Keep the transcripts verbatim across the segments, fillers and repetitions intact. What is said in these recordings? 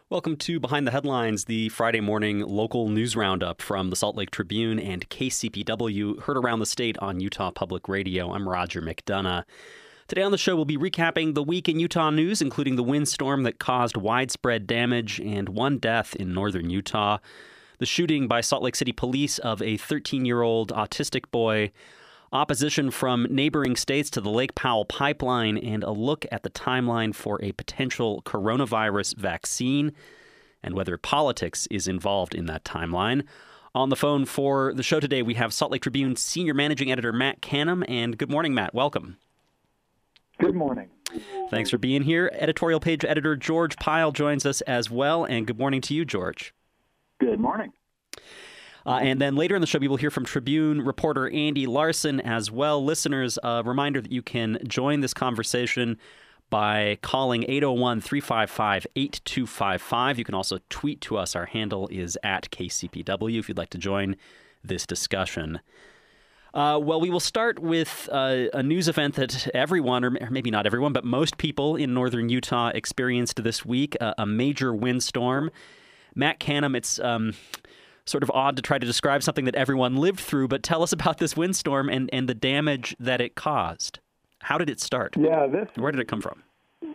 Welcome to Behind the Headlines, the Friday morning local news roundup from the Salt Lake Tribune and K C P W, heard around the state on Utah Public Radio. I'm Roger McDonough. Today on the show, we'll be recapping the week in Utah news, including the windstorm that caused widespread damage and one death in northern Utah, the shooting by Salt Lake City police of a thirteen-year-old autistic boy, opposition from neighboring states to the Lake Powell pipeline, and a look at the timeline for a potential coronavirus vaccine and whether politics is involved in that timeline. On the phone for the show today, we have Salt Lake Tribune Senior Managing Editor Matt Canham. And good morning, Matt. Welcome. Good morning. Thanks for being here. Editorial page editor George Pyle joins us as well. And good morning to you, George. Good morning. Uh, and then later in the show, we will hear from Tribune reporter Andy Larson as well. Listeners, a reminder that you can join this conversation by calling eight oh one, three five five, eight two five five. You can also tweet to us. Our handle is at K C P W if you'd like to join this discussion. Uh, well, we will start with uh, a news event that everyone, or maybe not everyone, but most people in northern Utah experienced this week, uh, a major windstorm. Matt Canham, it's um, sort of odd to try to describe something that everyone lived through, but tell us about this windstorm and, and the damage that it caused. How did it start? Yeah, this. Where did it come from?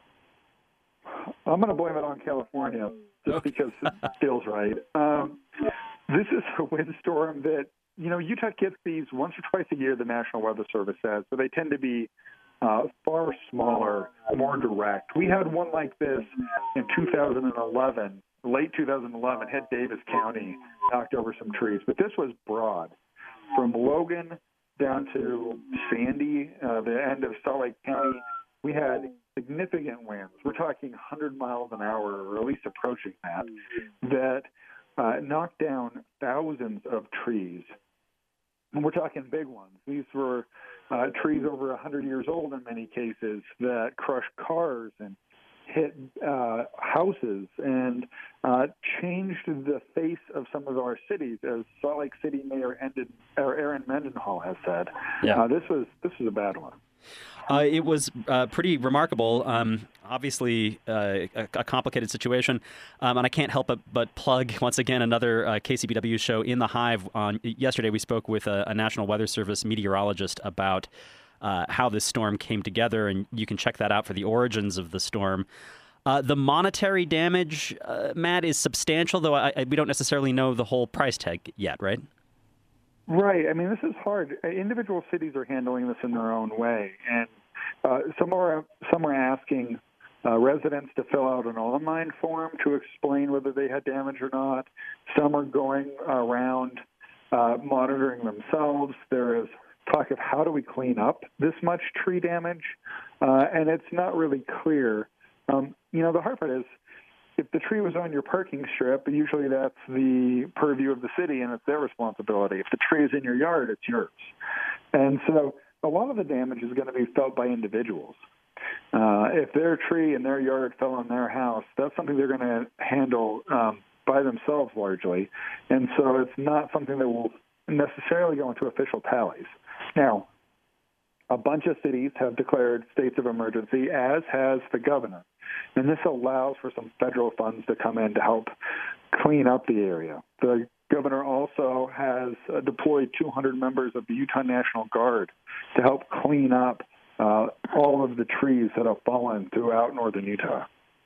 I'm going to blame it on California just Okay. because it feels right. Um, this is a windstorm that, you know, Utah gets these once or twice a year, the National Weather Service says, so they tend to be uh, far smaller, more direct. We had one like this in two thousand eleven, late two thousand eleven, hit Davis County, knocked over some trees. But this was broad, from Logan down to Sandy, uh, the end of Salt Lake County. We had significant winds. We're talking one hundred miles an hour, or at least approaching that, that uh, knocked down thousands of trees. And we're talking big ones. These were uh, trees over one hundred years old in many cases that crushed cars and hit uh, houses and uh, changed the face of some of our cities, as Salt Lake City Mayor ended, or Aaron Mendenhall has said. Yeah. Uh, this was this was a bad one. Uh, it was uh, pretty remarkable. Um, obviously, uh, a, a complicated situation, um, and I can't help but, but plug once again another uh, K C P W show, In the Hive. On yesterday, we spoke with a, a National Weather Service meteorologist about uh, how this storm came together, and you can check that out for the origins of the storm. Uh, the monetary damage, uh, Matt, is substantial, though I, I, we don't necessarily know the whole price tag yet, right? Right. I mean, this is hard. Individual cities are handling this in their own way, and uh, some are some are asking uh, residents to fill out an online form to explain whether they had damage or not. Some are going around uh, monitoring themselves. There is talk of how do we clean up this much tree damage, uh, and it's not really clear. Um, you know, the hard part is, if the tree was on your parking strip, usually that's the purview of the city and it's their responsibility. If the tree is in your yard, it's yours. And so a lot of the damage is going to be felt by individuals. Uh, if their tree in their yard fell on their house, that's something they're going to handle um, by themselves largely. And so it's not something that will necessarily go into official tallies. Now, a bunch of cities have declared states of emergency, as has the governor. And this allows for some federal funds to come in to help clean up the area. The governor also has uh, deployed two hundred members of the Utah National Guard to help clean up uh, all of the trees that have fallen throughout northern Utah.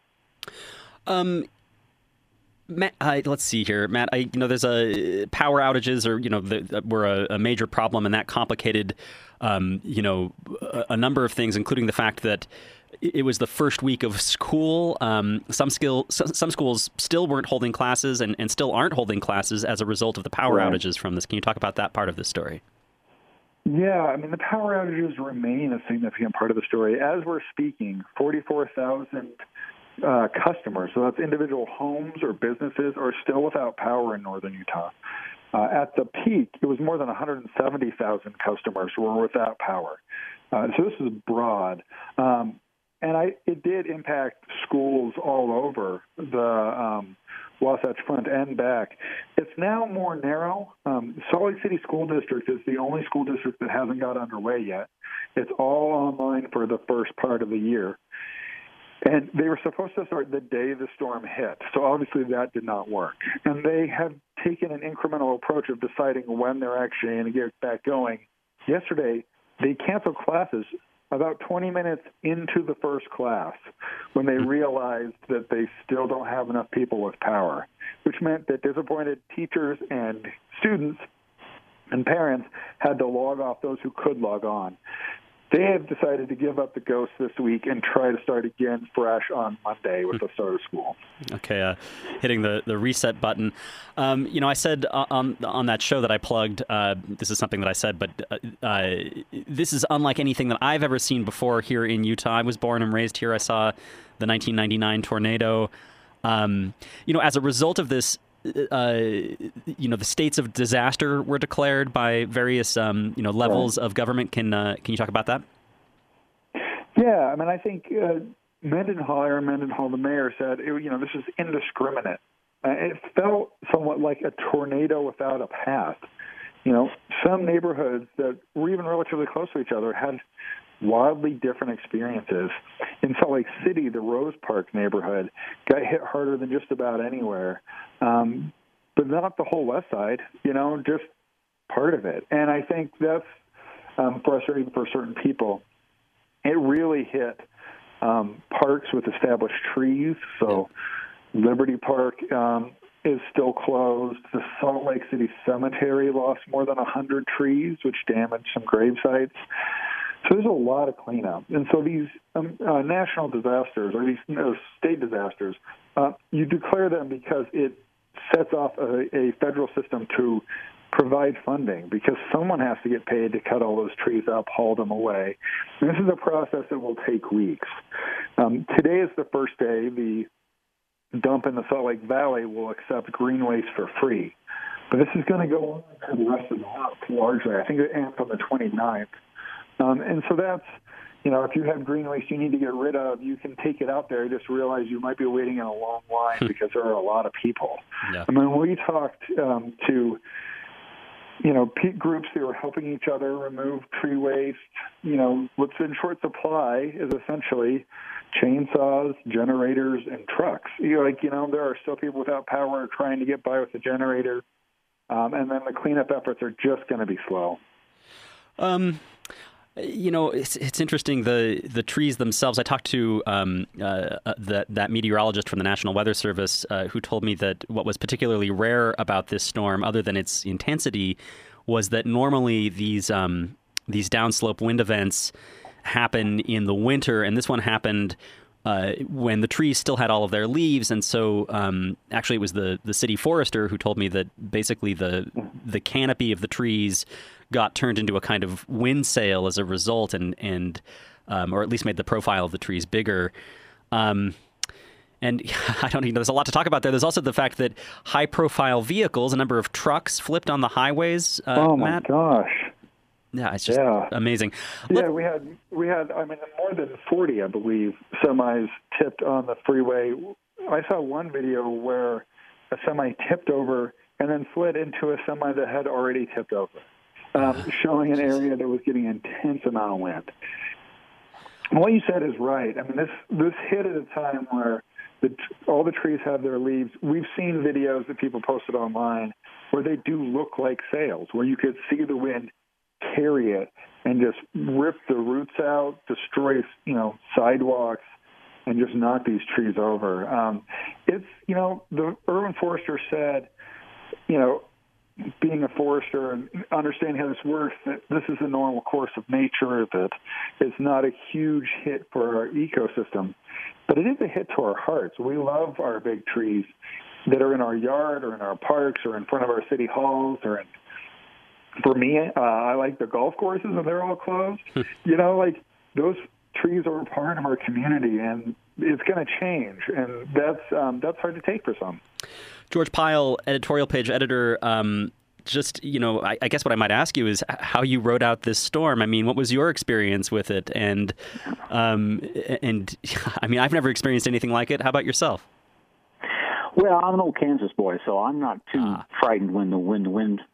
Um. Matt, uh, let's see here, Matt. I, you know, there's a power outages, or you know, the, were a, a major problem, and that complicated, um, you know, a, a number of things, including the fact that it was the first week of school. Um, some skill, some schools still weren't holding classes, and, and still aren't holding classes as a result of the power Right. outages from this. Can you talk about that part of the story? Yeah, I mean, the power outages remain a significant part of the story. As we're speaking, forty-four thousand uh, customers, so that's individual homes or businesses, are still without power in northern Utah. Uh, at the peak, it was more than one hundred seventy thousand customers who were without power. Uh, so this is broad. Um, and I, it did impact schools all over the um, Wasatch Front and back. It's now more narrow. Um, Salt Lake City School District is the only school district that hasn't got underway yet. It's all online for the first part of the year. And they were supposed to start the day the storm hit. So obviously that did not work. And they have taken an incremental approach of deciding when they're actually going to get back going. Yesterday, they canceled classes about twenty minutes into the first class when they realized that they still don't have enough people with power, which meant that disappointed teachers and students and parents had to log off those who could log on. They have decided to give up the ghost this week and try to start again fresh on Monday with the start of school. Okay, uh, hitting the, the reset button. Um, you know, I said on on that show that I plugged, uh, this is something that I said, but uh, uh, this is unlike anything that I've ever seen before here in Utah. I was born and raised here. I saw the nineteen ninety-nine tornado. Um, you know, as a result of this, Uh, you know, the states of disaster were declared by various, um, you know, levels of government. Can uh, can you talk about that? Yeah, I mean, I think uh, Mendenhall, Aaron Mendenhall, the mayor, said, you know, this is indiscriminate. Uh, it felt somewhat like a tornado without a path. You know, some neighborhoods that were even relatively close to each other had wildly different experiences. In Salt Lake City, the Rose Park neighborhood got hit harder than just about anywhere, um, but not the whole west side, you know, just part of it. And I think that's um, frustrating for certain people. It really hit um, parks with established trees, so Liberty Park um, is still closed. The Salt Lake City Cemetery lost more than one hundred trees, which damaged some grave sites. So there's a lot of cleanup. And so these um, uh, national disasters, or these uh, state disasters, uh, you declare them because it sets off a, a federal system to provide funding, because someone has to get paid to cut all those trees up, haul them away. And this is a process that will take weeks. Um, today is the first day the dump in the Salt Lake Valley will accept green waste for free. But this is going to go on for the rest of the month, largely. I think it ends on the twenty-ninth. Um, and so that's, you know, if you have green waste you need to get rid of, you can take it out there. Just realize you might be waiting in a long line because there are a lot of people. Yeah. I mean, we talked um, to, you know, groups that were helping each other remove tree waste. You know, what's in short supply is essentially chainsaws, generators, and trucks. You're like, you know, there are still people without power trying to get by with the generator, um, and then the cleanup efforts are just going to be slow. Um. You know, it's it's interesting, the the trees themselves. I talked to um, uh, that that meteorologist from the National Weather Service uh, who told me that what was particularly rare about this storm, other than its intensity, was that normally these um, these downslope wind events happen in the winter, and this one happened uh, when the trees still had all of their leaves. And so um, actually it was the, the city forester who told me that basically the the canopy of the trees got turned into a kind of wind sail as a result, and and um, or at least made the profile of the trees bigger. Um, and I don't even know, there's a lot to talk about there. There's also the fact that high-profile vehicles, a number of trucks flipped on the highways. Uh, oh my Matt. gosh! Yeah, it's just yeah. amazing. Yeah, Let, we had we had I mean more than forty, I believe, semis tipped on the freeway. I saw one video where a semi tipped over and then slid into a semi that had already tipped over. Um, showing an area that was getting an intense amount of wind. And what you said is right. I mean, this this hit at a time where the, all the trees have their leaves. We've seen videos that people posted online where they do look like sails, where you could see the wind carry it and just rip the roots out, destroy, you know, sidewalks, and just knock these trees over. Um, it's, you know, the urban forester said, you know, being a forester and understanding how this works, that this is a normal course of nature, that it's not a huge hit for our ecosystem, but it is a hit to our hearts. We love our big trees that are in our yard or in our parks or in front of our city halls. Or in, for me, uh, I like the golf courses and they're all closed. You know, like those trees are a part of our community, and it's going to change, and that's um, that's hard to take for some. George Pyle, editorial page editor, um, just, you know, I, I guess what I might ask you is how you rode out this storm. I mean, what was your experience with it? And, um, and I mean, I've never experienced anything like it. How about yourself? Well, I'm an old Kansas boy, so I'm not too ah. frightened when the, when the wind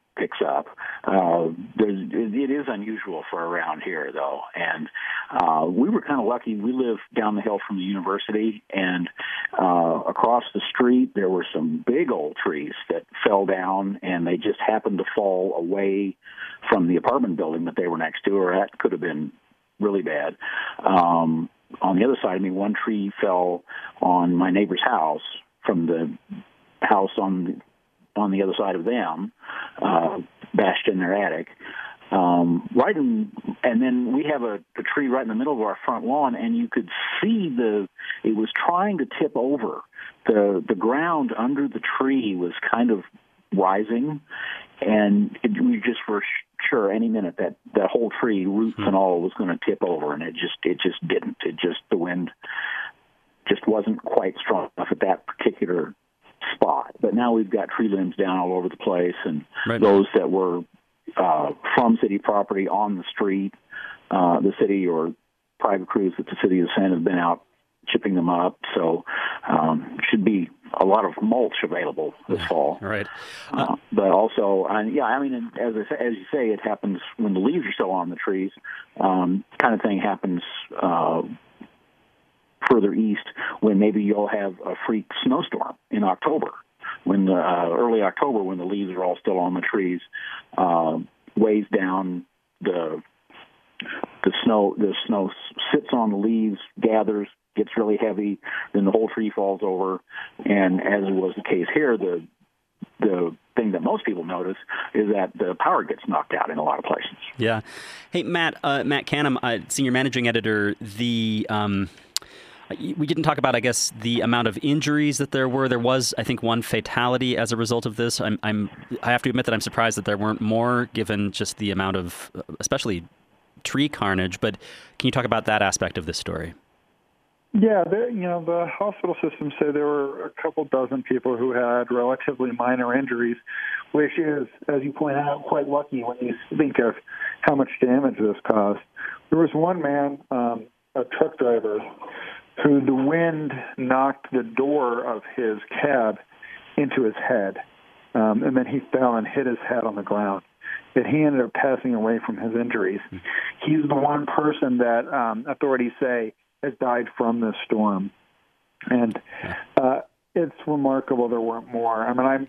picks up. Uh, there's, it is unusual for around here, though, and uh, we were kind of lucky. We live down the hill from the university, and uh, across the street there were some big old trees that fell down, and they just happened to fall away from the apartment building that they were next to, or that could have been really bad. Um, on the other side of me, one tree fell on my neighbor's house from the house on the on the other side of them, uh, bashed in their attic. Um, right in, and then we have a, a tree right in the middle of our front lawn, and you could see the, it was trying to tip over. The the ground under the tree was kind of rising, and it, we just were sure any minute that that whole tree, roots hmm. and all, was going to tip over, and it just it just didn't. It just, the wind just wasn't quite strong enough at that particular spot. But now we've got tree limbs down all over the place, and right. those that were uh, from city property on the street, uh, the city or private crews that the city has sent have been out chipping them up. So um, should be a lot of mulch available this fall. Right. Uh, uh, but also, uh, yeah, I mean, as I, as you say, it happens when the leaves are still on the trees. Um, kind of thing happens uh, further east when maybe you'll have a freak snowstorm in October, when the, uh, early October, when the leaves are all still on the trees, uh, weighs down the the snow. The snow sits on the leaves, gathers, gets really heavy, then the whole tree falls over. And as was the case here, the the thing that most people notice is that the power gets knocked out in a lot of places. Yeah. Hey, Matt, uh, Matt Canham, uh, senior managing editor, the um, we didn't talk about, I guess, the amount of injuries that there were. There was, I think, one fatality as a result of this. I'm, I'm, I have to admit that I'm surprised that there weren't more, given just the amount of, especially tree carnage. But can you talk about that aspect of this story? Yeah, the, you know, the hospital system said there were a couple dozen people who had relatively minor injuries, which is, as you point out, quite lucky when you think of how much damage this caused. There was one man, um, a truck driver, who the wind knocked the door of his cab into his head, um, and then he fell and hit his head on the ground. And he ended up passing away from his injuries. He's the one person that um, authorities say has died from this storm. And uh, it's remarkable there weren't more. I mean, I'm,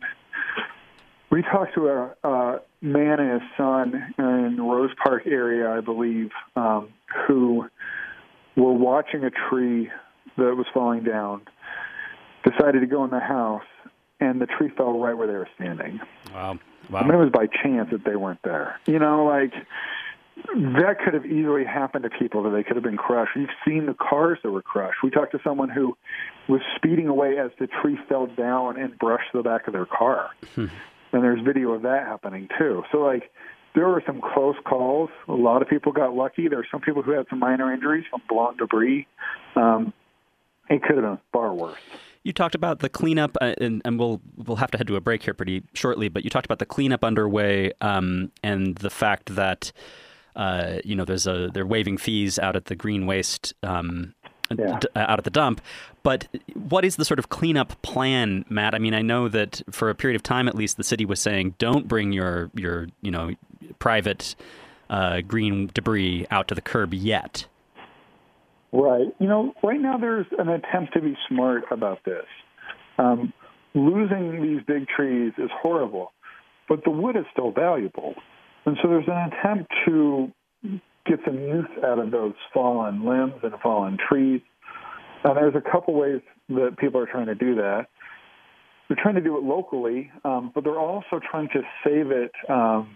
we talked to a, a man and his son in the Rose Park area, I believe, um, who were watching a tree that was falling down, decided to go in the house, and the tree fell right where they were standing. Wow. Wow. I mean, it was by chance that they weren't there. You know, like, that could have easily happened to people, that they could have been crushed. You've seen the cars that were crushed. We talked to someone who was speeding away as the tree fell down and brushed the back of their car. Hmm. And there's video of that happening, too. So, like, there were some close calls. A lot of people got lucky. There were some people who had some minor injuries from blown debris. Um, it could have been far worse. You talked about the cleanup, uh, and, and we'll we'll have to head to a break here pretty shortly, but you talked about the cleanup underway um, and the fact that, uh, you know, there's a they're waiving fees out at the green waste um, yeah. d- out at the dump. But what is the sort of cleanup plan, Matt? I mean, I know that for a period of time, at least, the city was saying, don't bring your, your you know, private uh, green debris out to the curb yet. Right. You know, right now there's an attempt to be smart about this. Um, losing these big trees is horrible, but the wood is still valuable. And so there's an attempt to get some use out of those fallen limbs and fallen trees. And there's a couple ways that people are trying to do that. They're trying to do it locally, um, but they're also trying to save it um,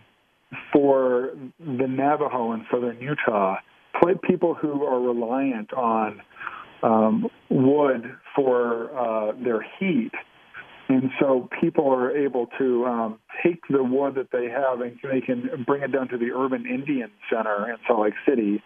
for the Navajo in southern Utah, people who are reliant on um, wood for uh, their heat. And so people are able to um, take the wood that they have and they can bring it down to the Urban Indian Center in Salt Lake City.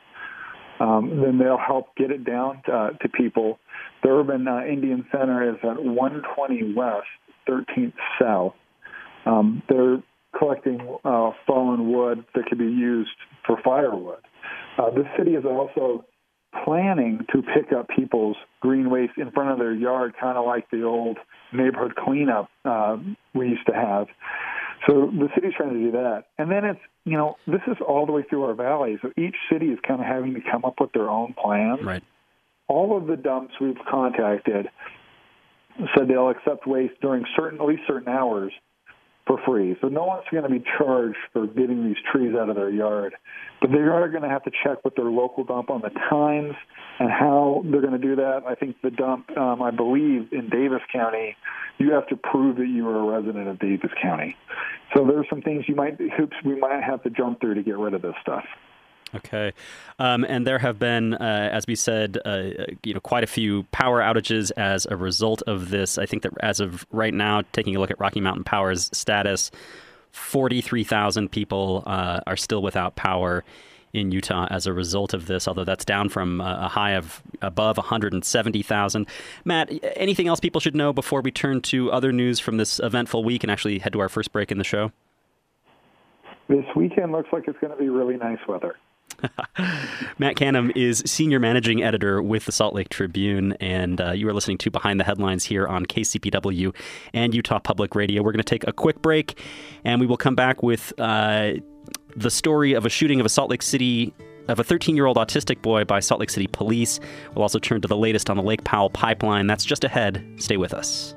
Um, then they'll help get it down to, uh, to people. The Urban uh, Indian Center is at one twenty West, thirteenth South. Um, they're collecting uh, fallen wood that could be used for firewood. Uh, the city is also planning to pick up people's green waste in front of their yard, kind of like the old neighborhood cleanup uh, we used to have. So the city's trying to do that. And then it's, you know, this is all the way through our valley. So each city is kind of having to come up with their own plan. Right. All of the dumps we've contacted said they'll accept waste during certain, at least certain hours for free. So no one's going to be charged for getting these trees out of their yard. But they are going to have to check with their local dump on the times and how they're going to do that. I think the dump, um, I believe, in Davis County, you have to prove that you are a resident of Davis County. So there's some things you might, hoops we might have to jump through to get rid of this stuff. Okay. Um, and there have been, uh, as we said, uh, you know, quite a few power outages as a result of this. I think that as of right now, taking a look at Rocky Mountain Power's status, forty-three thousand people uh, are still without power in Utah as a result of this, although that's down from a high of above one hundred seventy thousand. Matt, anything else people should know before we turn to other news from this eventful week and actually head to our first break in the show? This weekend looks like it's going to be really nice weather. Matt Canham is senior managing editor with the Salt Lake Tribune, and uh, you are listening to Behind the Headlines here on K C P W and Utah Public Radio. We're going to take a quick break, and we will come back with uh, the story of a shooting of a Salt Lake City, of a thirteen-year-old autistic boy by Salt Lake City police. We'll also turn to the latest on the Lake Powell pipeline. That's just ahead. Stay with us.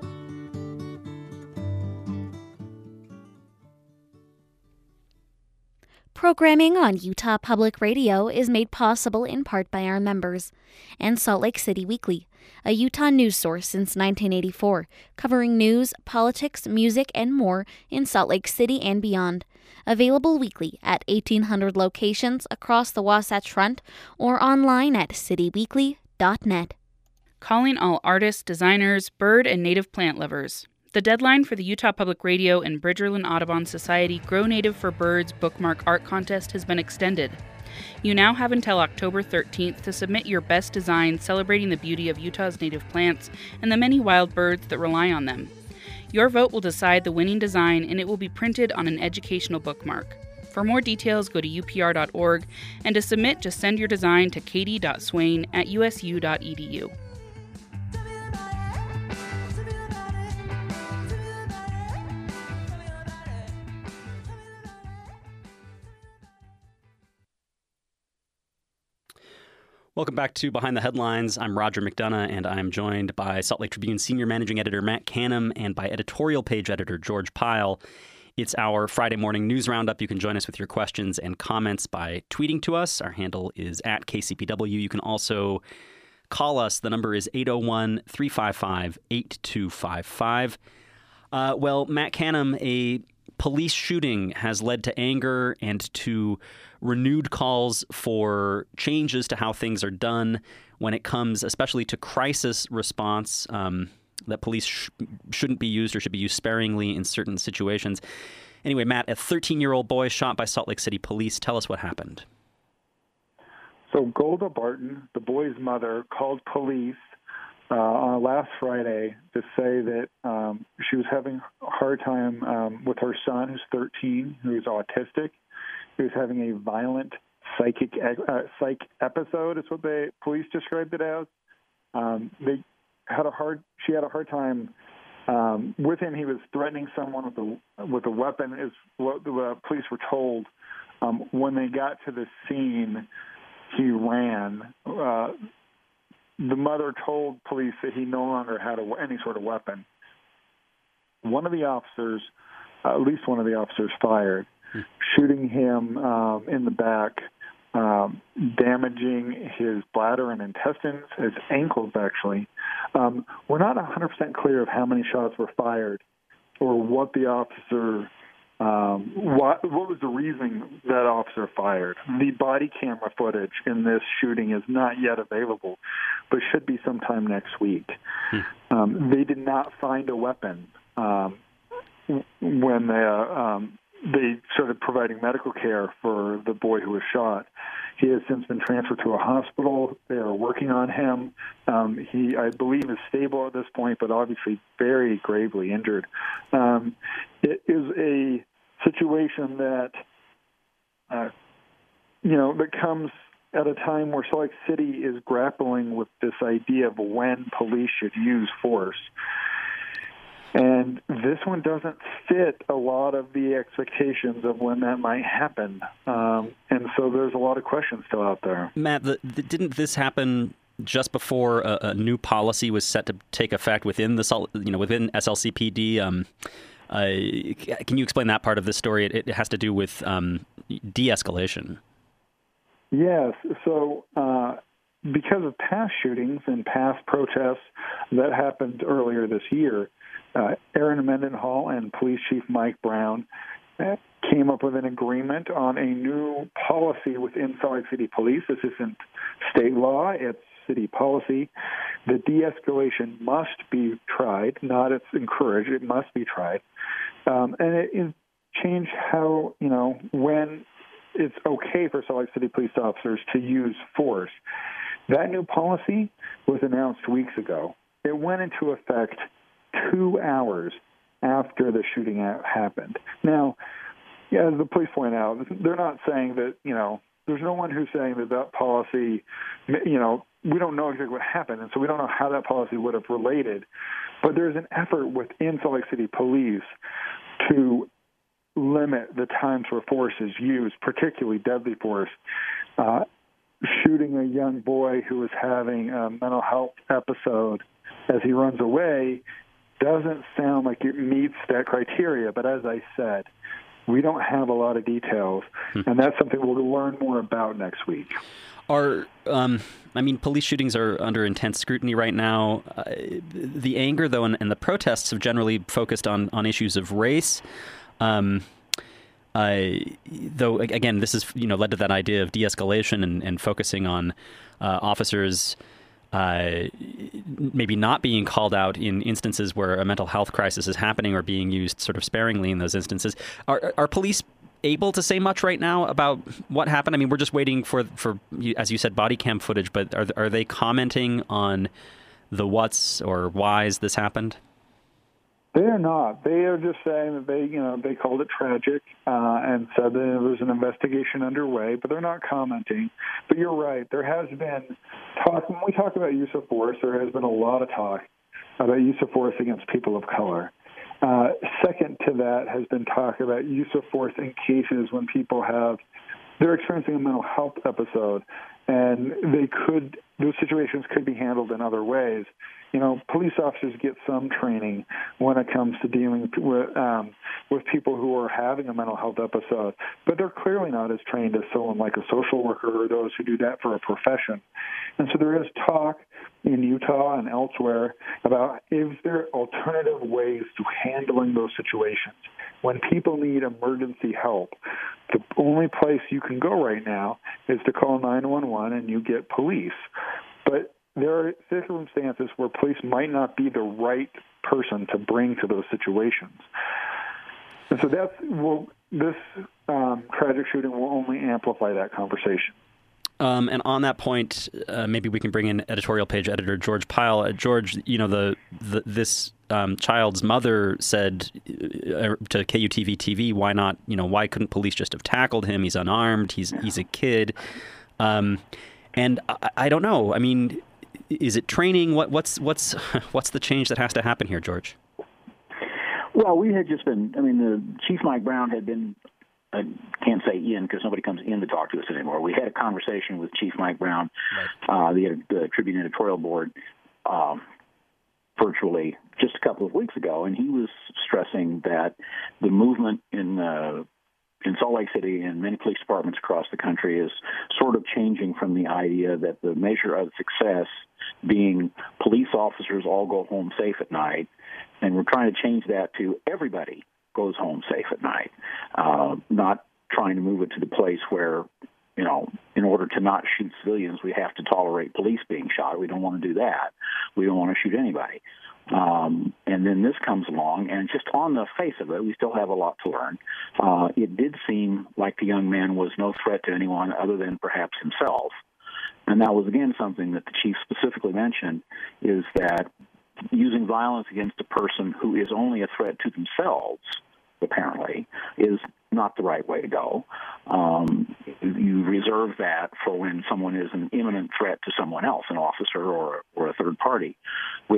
Programming on Utah Public Radio is made possible in part by our members and Salt Lake City Weekly, a Utah news source since nineteen eighty-four, covering news, politics, music, and more in Salt Lake City and beyond. Available weekly at eighteen hundred locations across the Wasatch Front or online at city weekly dot net. Calling all artists, designers, bird, and native plant lovers. The deadline for the Utah Public Radio and Bridgerland Audubon Society Grow Native for Birds Bookmark Art Contest has been extended. You now have until October thirteenth to submit your best design celebrating the beauty of Utah's native plants and the many wild birds that rely on them. Your vote will decide the winning design, and it will be printed on an educational bookmark. For more details, go to U P R dot org, and to submit, just send your design to katie dot swain at u s u dot e d u. Welcome back to Behind the Headlines. I'm Roger McDonough, and I'm joined by Salt Lake Tribune senior managing editor Matt Canham and by editorial page editor George Pyle. It's our Friday morning news roundup. You can join us with your questions and comments by tweeting to us. Our handle is at K C P W. You can also call us. The number is eight oh one, three five five, eight two five five. Uh, well, Matt Canham, a police shooting has led to anger and to renewed calls for changes to how things are done when it comes especially to crisis response, um, that police sh- shouldn't be used or should be used sparingly in certain situations. Anyway, Matt, a thirteen-year-old boy shot by Salt Lake City police. Tell us what happened. So Golda Barton, the boy's mother, called police uh, on last Friday to say that um, she was having a hard time um, with her son, who's thirteen, who's autistic. He was having a violent psychic uh, psych episode, is what the police described it as. Um, they had a hard. She had a hard time um, with him. He was threatening someone with a with a weapon, is what the uh, police were told. Um, when they got to the scene, he ran. Uh, the mother told police that he no longer had a, any sort of weapon. One of the officers, uh, at least one of the officers, fired, shooting him um, in the back, um, damaging his bladder and intestines, his ankles, actually. Um, we're not one hundred percent clear of how many shots were fired or what the officer, um, what, what was the reason that officer fired. The body camera footage in this shooting is not yet available, but should be sometime next week. Hmm. Um, they did not find a weapon um, when they... Uh, um, They started providing medical care for the boy who was shot. He has since been transferred to a hospital. They are working on him. Um, he, I believe, is stable at this point, but obviously very gravely injured. Um, it is a situation that, uh, you know, that comes at a time where Salt Lake City is grappling with this idea of when police should use force. And this one doesn't fit a lot of the expectations of when that might happen. Um, and so there's a lot of questions still out there. Matt, the, the, didn't this happen just before a, a new policy was set to take effect within the you know within S L C P D? Um, uh, can you explain that part of the story? It, it has to do with um, de-escalation. Yes. So uh, because of past shootings and past protests that happened earlier this year, uh, Aaron Mendenhall and Police Chief Mike Brown uh, came up with an agreement on a new policy within Salt Lake City Police. This isn't state law, it's city policy. The de-escalation must be tried, not it's encouraged, it must be tried. Um, and it, it changed how, you know, when it's okay for Salt Lake City police officers to use force. That new policy was announced weeks ago. It went into effect two hours after the shooting happened. Now, yeah, as the police point out, they're not saying that, you know, there's no one who's saying that that policy, you know, we don't know exactly what happened, and so we don't know how that policy would have related. But there's an effort within Salt Lake City Police to limit the times where force is used, particularly deadly force. Uh, shooting a young boy who was having a mental health episode as he runs away doesn't sound like it meets that criteria. But as I said, we don't have a lot of details, and that's something we'll learn more about next week. Are, um, I mean, police shootings are under intense scrutiny right now. Uh, the anger, though, and, and the protests have generally focused on, on issues of race. Um, uh, though, again, this has, you know, led to that idea of de-escalation and, and focusing on uh, officers uh, maybe not being called out in instances where a mental health crisis is happening or being used sort of sparingly in those instances. Are, are police able to say much right now about what happened? I mean, we're just waiting for, for as you said, body cam footage, but are are they commenting on the what's or why's this happened? They are not. They are just saying that they, you know, they called it tragic uh, and said that there was an investigation underway, but they're not commenting. But you're right. There has been talk, when we talk about use of force, there has been a lot of talk about use of force against people of color. Uh, second to that has been talk about use of force in cases when people have, they're experiencing a mental health episode, and they could, those situations could be handled in other ways. You know, police officers get some training when it comes to dealing with um, with people who are having a mental health episode, but they're clearly not as trained as someone like a social worker or those who do that for a profession. And so there is talk in Utah and elsewhere about is there alternative ways to handling those situations. When people need emergency help, the only place you can go right now is to call nine one one and you get police. But there are circumstances where police might not be the right person to bring to those situations. And so that's, well, this um, tragic shooting will only amplify that conversation. Um, and on that point, uh, maybe we can bring in editorial page editor George Pyle. Uh, George, you know, the, the this um, child's mother said uh, to K U T V T V, "Why not? You know, why couldn't police just have tackled him? He's unarmed. He's he's a kid." Um, and I, I don't know. I mean, is it training? What what's what's what's the change that has to happen here, George? Well, we had just been. I mean, the Chief Mike Brown had been. I can't say in because nobody comes in to talk to us anymore. We had a conversation with Chief Mike Brown, right. uh, the, the Tribune editorial board, um, virtually just a couple of weeks ago, and he was stressing that the movement in uh, in Salt Lake City and many police departments across the country is sort of changing from the idea that the measure of success being police officers all go home safe at night, and we're trying to change that to everybody goes home safe at night, uh, not trying to move it to the place where, you know, in order to not shoot civilians, we have to tolerate police being shot. We don't want to do that. We don't want to shoot anybody. Um, and then this comes along, and just on the face of it, we still have a lot to learn. Uh, it did seem like the young man was no threat to anyone other than perhaps himself. And that was, again, something that the chief specifically mentioned, is that using violence against a person who is only a threat to themselves, apparently, is not the right way to go. Um, you reserve that for when someone is an imminent threat to someone else, an officer or or a third party, which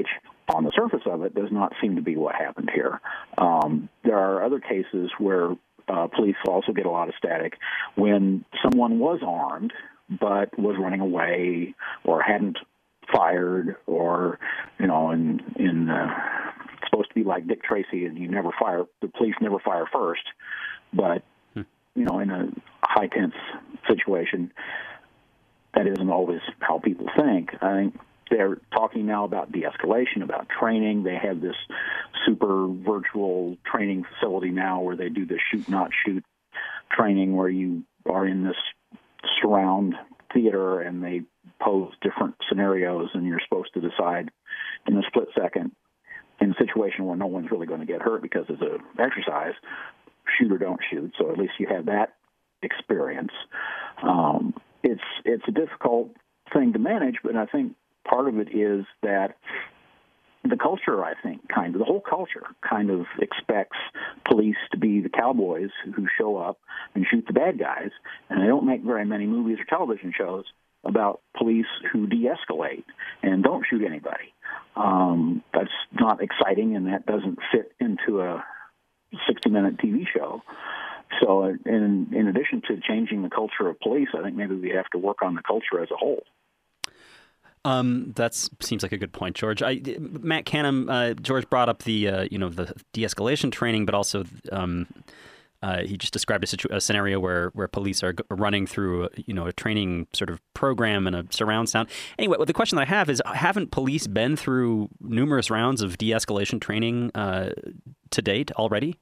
on the surface of it, does not seem to be what happened here. Um, there are other cases where uh, police also get a lot of static when someone was armed but was running away or hadn't fired, or, you know, in, in uh, it's supposed to be like Dick Tracy, and you never fire, the police never fire first, but, hmm. you know, in a high-tense situation, that isn't always how people think. I think they're talking now about de-escalation, about training. They have this super virtual training facility now where they do the shoot, not shoot training, where you are in this surround theater and they pose different scenarios and you're supposed to decide in a split second, in a situation where no one's really going to get hurt because it's an exercise, shoot or don't shoot. So at least you have that experience. Um, it's it's a difficult thing to manage, but I think part of it is that the culture, I think, kind of, the whole culture kind of expects police to be the cowboys who show up and shoot the bad guys, and they don't make very many movies or television shows about police who de-escalate and don't shoot anybody. Um, that's not exciting, and that doesn't fit into a sixty-minute T V show. So in, in addition to changing the culture of police, I think maybe we have to work on the culture as a whole. Um, that seems like a good point, George. I, Matt Canham, uh, George brought up the uh, you know the de-escalation training, but also um, uh, he just described a, situ- a scenario where, where police are g- running through a, you know a training sort of program and a surround sound. Anyway, well, the question that I have is: haven't police been through numerous rounds of de-escalation training uh, to date already?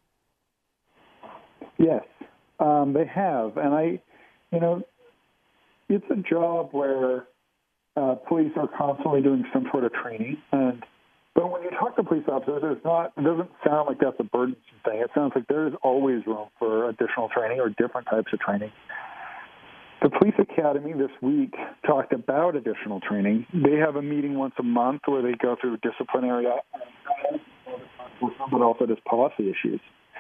Yes, um, they have, and I, you know, it's a job where Uh, police are constantly doing some sort of training, and but when you talk to police officers, it's not. It doesn't sound like that's a burdensome thing. It sounds like there is always room for additional training or different types of training. The police academy this week talked about additional training. They have a meeting once a month where they go through disciplinary, but also just policy issues.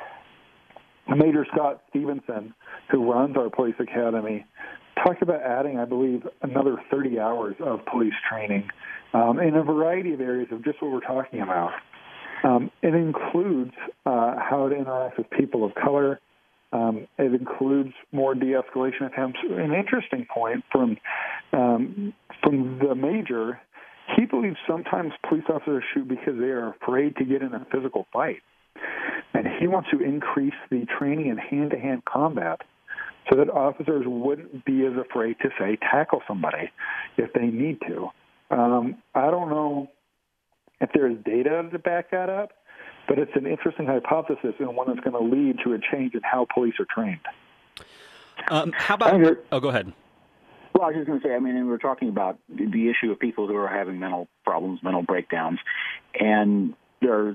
Major Scott Stevenson, who runs our police academy, talked about adding, I believe, another thirty hours of police training um, in a variety of areas of just what we're talking about. Um, it includes uh, how to interact with people of color. Um, it includes more de-escalation attempts. An interesting point from um, from the major, he believes sometimes police officers shoot because they are afraid to get in a physical fight. And he wants to increase the training in hand-to-hand combat so that officers wouldn't be as afraid to, say, tackle somebody if they need to. Um, I don't know if there's data to back that up, but it's an interesting hypothesis and one that's going to lead to a change in how police are trained. Um, how about... Oh, go ahead. Well, I was just going to say, I mean, we're talking about the issue of people who are having mental problems, mental breakdowns, and there's...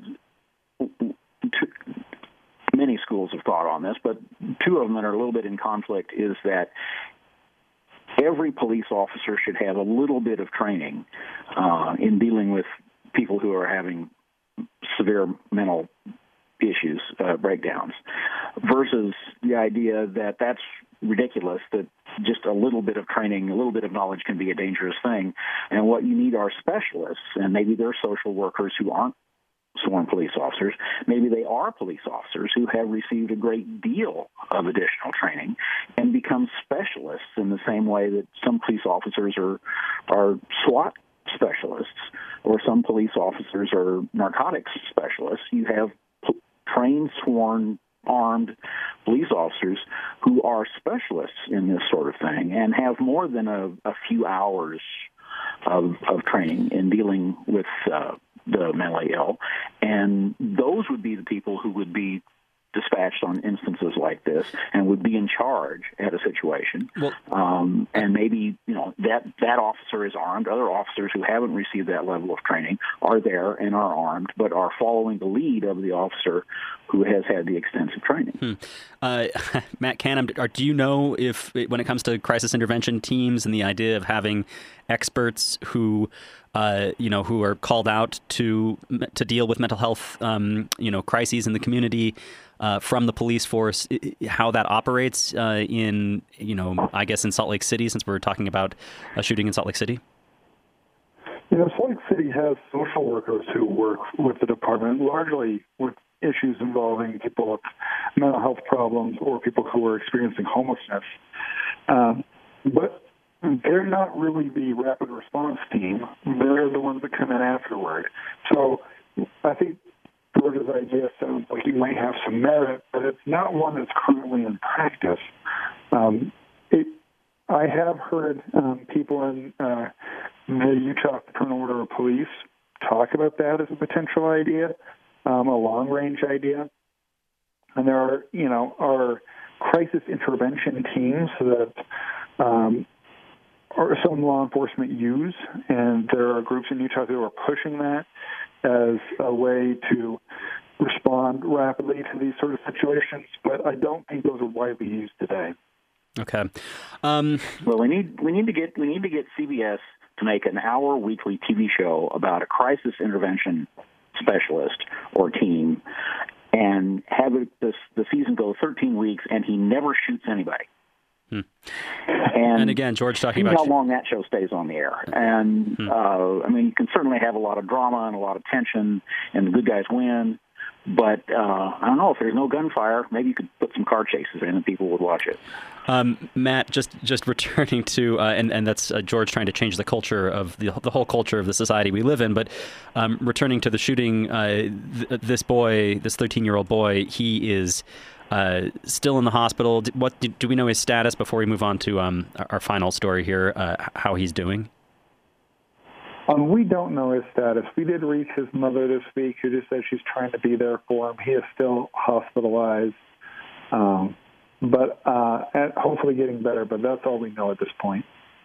Two, many schools have thought on this, but two of them that are a little bit in conflict is that every police officer should have a little bit of training uh, in dealing with people who are having severe mental issues, uh, breakdowns, versus the idea that that's ridiculous, that just a little bit of training, a little bit of knowledge can be a dangerous thing. And what you need are specialists, and maybe they're social workers who aren't sworn police officers. Maybe they are police officers who have received a great deal of additional training and become specialists in the same way that some police officers are are SWAT specialists, or some police officers are narcotics specialists. You have p- trained, sworn, armed police officers who are specialists in this sort of thing and have more than a, a few hours of, of training in dealing with uh, the mentally ill, and those would be the people who would be dispatched on instances like this and would be in charge at a situation. Well, um, and maybe, you know, that, that officer is armed. Other officers who haven't received that level of training are there and are armed, but are following the lead of the officer who has had the extensive training. Hmm. Uh, Matt Canham, do you know if, when it comes to crisis intervention teams and the idea of having experts who, uh, you know, who are called out to to deal with mental health, um, you know, crises in the community uh, from the police force, how that operates uh, in, you know, I guess in Salt Lake City, since we're talking about a shooting in Salt Lake City? Yeah, You know, Salt Lake City has social workers who work with the department, largely with issues involving people with mental health problems or people who are experiencing homelessness. Um, but they're not really the rapid response team. They're the ones that come in afterward. So I think George's idea sounds like it might have some merit, but it's not one that's currently in practice. Um, it, I have heard um, people in uh, the Utah Fraternal Order of Police talk about that as a potential idea, um, a long-range idea. And there are, you know, are crisis intervention teams that um, or some law enforcement use, and there are groups in Utah who are pushing that as a way to respond rapidly to these sort of situations, but I don't think those are widely used today. Okay. Um, well, we need we need to get we need to get C B S to make an hour weekly T V show about a crisis intervention specialist or team, and have it, this, the season go thirteen weeks, and he never shoots anybody. Hmm. And, and again, George talking see about how long that show stays on the air. And hmm. uh, I mean, you can certainly have a lot of drama and a lot of tension, and the good guys win. But uh, I don't know, if there's no gunfire, maybe you could put some car chases in and people would watch it. Um, Matt, just just returning to, uh, and, and that's uh, George trying to change the culture of the the whole culture of the society we live in, but um, returning to the shooting, uh, th- this boy, this thirteen-year-old boy, he is uh, still in the hospital. What do, do we know his status before we move on to um, our, our final story here, uh, how he's doing? Um, we don't know his status. We did reach his mother this week, who just said she's trying to be there for him. He is still hospitalized, um, but uh, and hopefully getting better, but that's all we know at this point.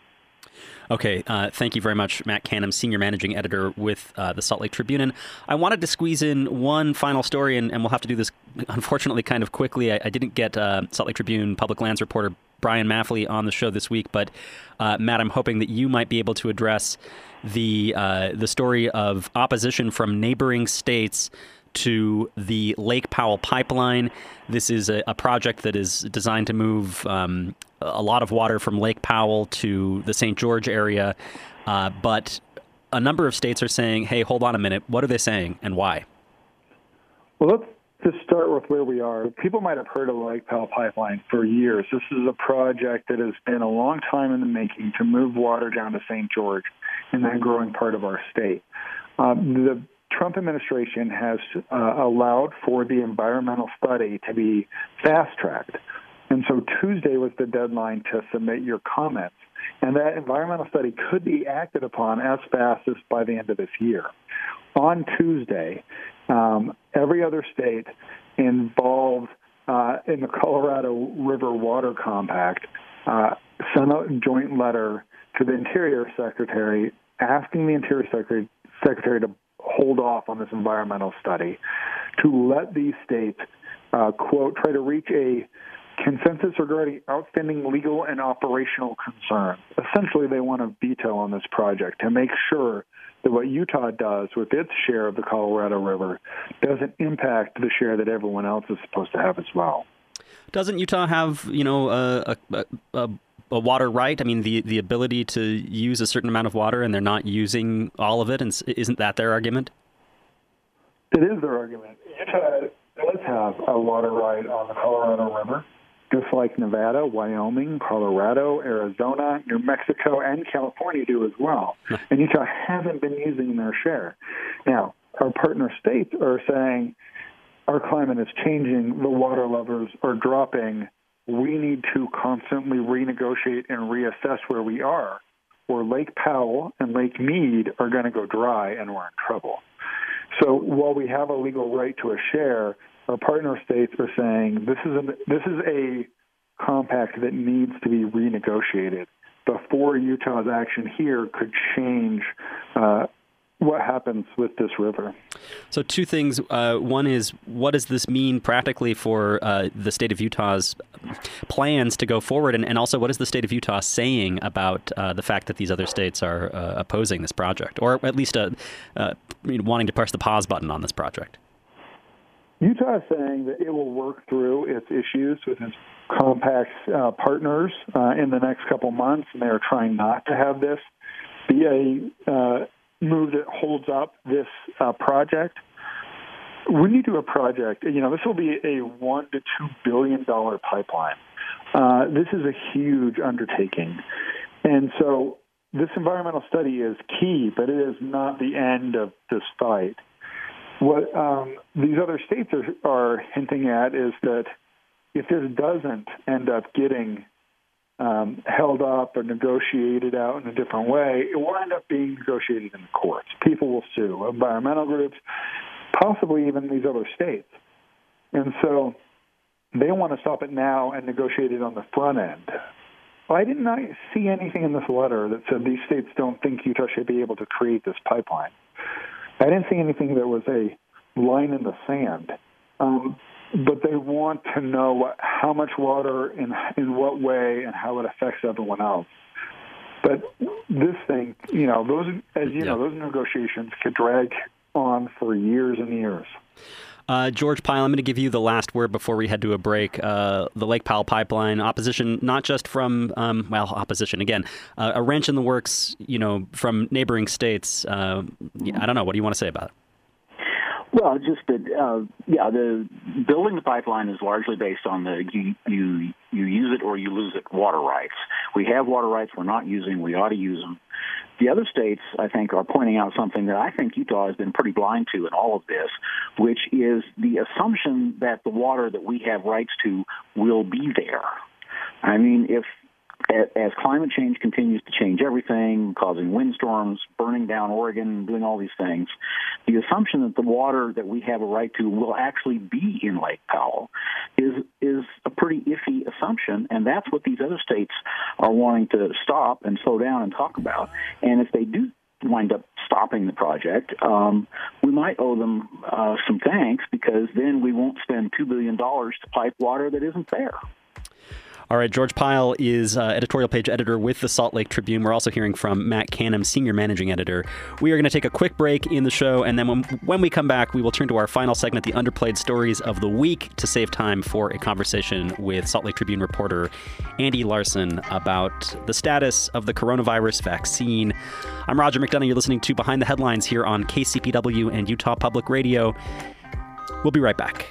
Okay, uh, thank you very much, Matt Canham, Senior Managing Editor with uh, the Salt Lake Tribune. And I wanted to squeeze in one final story, and, and we'll have to do this, unfortunately, kind of quickly. I, I didn't get uh, Salt Lake Tribune public lands reporter Brian Maffley on the show this week, but uh, Matt, I'm hoping that you might be able to address the uh, the story of opposition from neighboring states to the Lake Powell pipeline. This is a, a project that is designed to move um, a lot of water from Lake Powell to the Saint George area, uh, but a number of states are saying, hey, hold on a minute, what are they saying and why? Well, let's just start with where we are. People might have heard of the Lake Powell pipeline for years. This is a project that has been a long time in the making to move water down to Saint George in that growing part of our state. Um, the Trump administration has uh, allowed for the environmental study to be fast-tracked. And so Tuesday was the deadline to submit your comments. And that environmental study could be acted upon as fast as by the end of this year. On Tuesday, um, every other state involved uh, in the Colorado River Water Compact uh, sent a joint letter to the Interior Secretary asking the Interior Secretary, Secretary to hold off on this environmental study, to let these states, uh, quote, try to reach a consensus regarding outstanding legal and operational concerns. Essentially, they want a veto on this project to make sure that what Utah does with its share of the Colorado River doesn't impact the share that everyone else is supposed to have as well. Doesn't Utah have, you know, a, a, a, a water right? I mean, the, the ability to use a certain amount of water, and they're not using all of it, and isn't that their argument? It is their argument. Utah does have a water right on the Colorado River, just like Nevada, Wyoming, Colorado, Arizona, New Mexico, and California do as well. And Utah hasn't been using their share. Now, our partner states are saying our climate is changing, the water levels are dropping, we need to constantly renegotiate and reassess where we are, or Lake Powell and Lake Mead are going to go dry and we're in trouble. So while we have a legal right to a share, our partner states are saying this is a, this is a compact that needs to be renegotiated before Utah's action here could change uh, what happens with this river. So two things. Uh, one is, what does this mean practically for uh, the state of Utah's plans to go forward? And, and also, what is the state of Utah saying about uh, the fact that these other states are uh, opposing this project, or at least uh, uh, wanting to push the pause button on this project? Utah is saying that it will work through its issues with its compact uh, partners uh, in the next couple months, and they are trying not to have this be a uh, move that holds up this uh, project. When you do a project, you know, this will be a one to two billion dollar pipeline. Uh, this is a huge undertaking. And so this environmental study is key, but it is not the end of this fight. What um, these other states are, are hinting at is that if this doesn't end up getting um, held up or negotiated out in a different way, it will end up being negotiated in the courts. People will sue, environmental groups, possibly even these other states. And so they want to stop it now and negotiate it on the front end. I did not see anything in this letter that said these states don't think Utah should be able to create this pipeline. I didn't see anything that was a line in the sand. Um, but they want to know what, how much water, in, in what way, and how it affects everyone else. But this thing, you know, those, as you yeah. know, those negotiations could drag on for years and years. Uh, George Pyle, I'm going to give you the last word before we head to a break. Uh, the Lake Powell Pipeline, opposition not just from, um, well, opposition, again, uh, a wrench in the works, you know, from neighboring states. Uh, I don't know. What do you want to say about it? Well, just that, uh, yeah, the building the pipeline is largely based on the you, you you use it or you lose it water rights. We have water rights we're not using. We ought to use them. The other states, I think, are pointing out something that I think Utah has been pretty blind to in all of this, which is the assumption that the water that we have rights to will be there. I mean, if as climate change continues to change everything, causing windstorms, burning down Oregon, doing all these things, the assumption that the water that we have a right to will actually be in Lake Powell is is a pretty iffy assumption, and that's what these other states are wanting to stop and slow down and talk about. And if they do wind up stopping the project, um, we might owe them uh, some thanks, because then we won't spend two billion dollars to pipe water that isn't there. All right, George Pyle is uh, editorial page editor with the Salt Lake Tribune. We're also hearing from Matt Canham, senior managing editor. We are going to take a quick break in the show, and then when, when we come back, we will turn to our final segment, the underplayed stories of the week, to save time for a conversation with Salt Lake Tribune reporter Andy Larson about the status of the coronavirus vaccine. I'm Roger McDonough. You're listening to Behind the Headlines here on K C P W and Utah Public Radio. We'll be right back.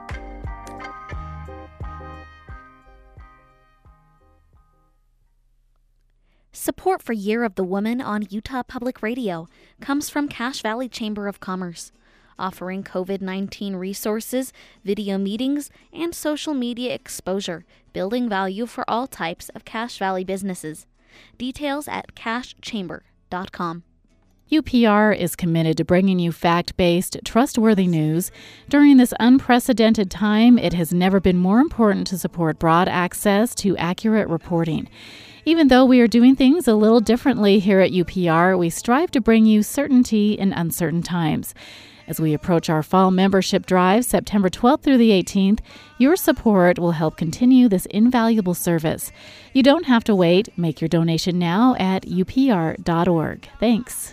Support for Year of the Woman on Utah Public Radio comes from Cache Valley Chamber of Commerce, offering covid nineteen resources, video meetings, and social media exposure, building value for all types of Cache Valley businesses. Details at cache chamber dot com. U P R is committed to bringing you fact-based, trustworthy news. During this unprecedented time, it has never been more important to support broad access to accurate reporting. Even though we are doing things a little differently here at U P R, we strive to bring you certainty in uncertain times. As we approach our fall membership drive, September twelfth through the eighteenth, your support will help continue this invaluable service. You don't have to wait. Make your donation now at U P R dot org. Thanks.